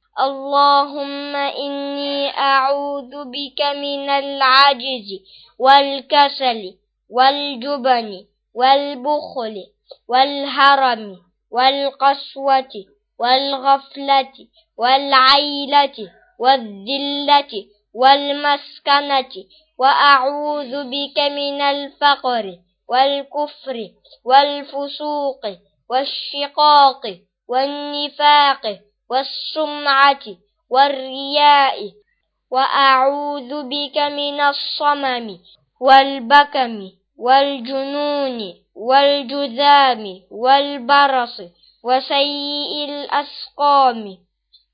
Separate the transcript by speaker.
Speaker 1: اللهم إني أعوذ بك من العجز والكسل والجبن والبخل والهرم والقسوة والغفلة والعيلة والذلة والمسكنة، وأعوذ بك من الفقر والكفر والفسوق والشقاق والنفاق والسمعة والرياء، وأعوذ بك من الصمم والبكم والجنون والجذام والبرص وسيء الأسقام